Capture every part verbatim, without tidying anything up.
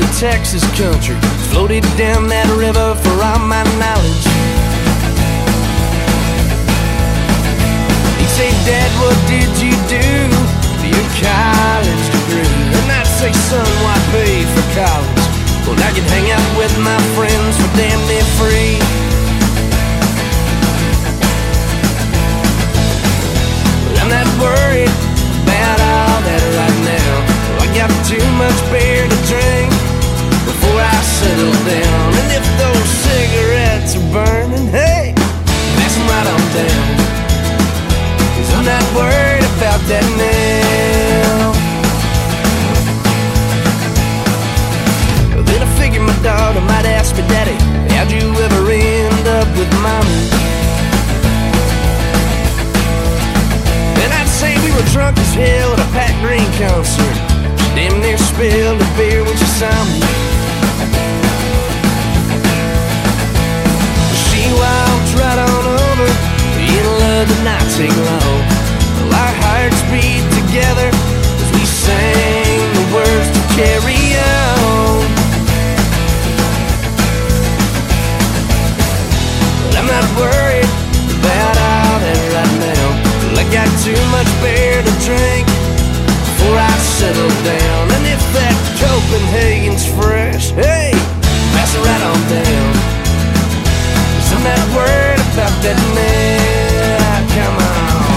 the Texas country, floated down that river for all my knowledge. He'd say, Dad, what did you do for your college degree? And I'd say, son, why pay for college? Well, I could hang out with my friends for damn near free. But I'm not worried about all that right now. I got too much beer to drink before I settle down. And if those cigarettes are burning, hey, pass them right on down, 'cause I'm not worried about that now. Then I figured my daughter might ask me, Daddy, how'd you ever end up with Mommy? And I'd say we were drunk as hell at a Pat Green concert. Damn near spilled a beer when she saw me. She walked right on over, in love did not take long. Well, our hearts beat together as we sang the words to carry on. But I'm not worried about all that right now. Well, I got too much beer to drink before I settle down. And if that Copenhagen's fresh, hey, pass it right on down, 'cause I'm not worried about that now. Come on.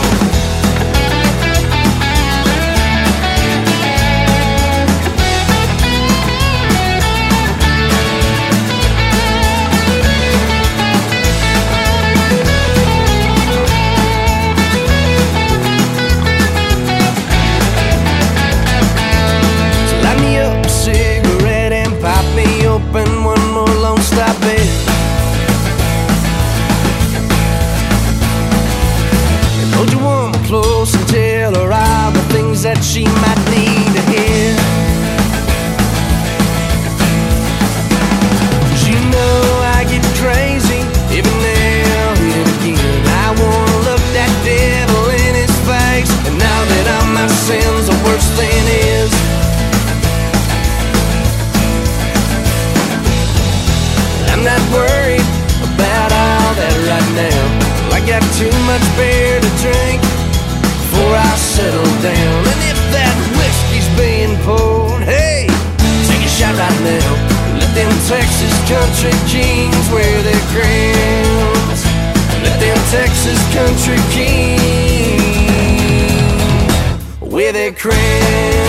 Open one more Lone Star bed. And hold you warm close and tell her all the things that she might need to hear. 'Cause you know I get crazy every now and again. I wanna look that devil in his face and know that all my sins are worse than his. I'm not worried about all that right now. I got too much beer to drink before I settle down. And if that whiskey's being poured, hey, take a shot right now. Let them Texas country kings wear their crowns. Let them Texas country kings wear their crowns.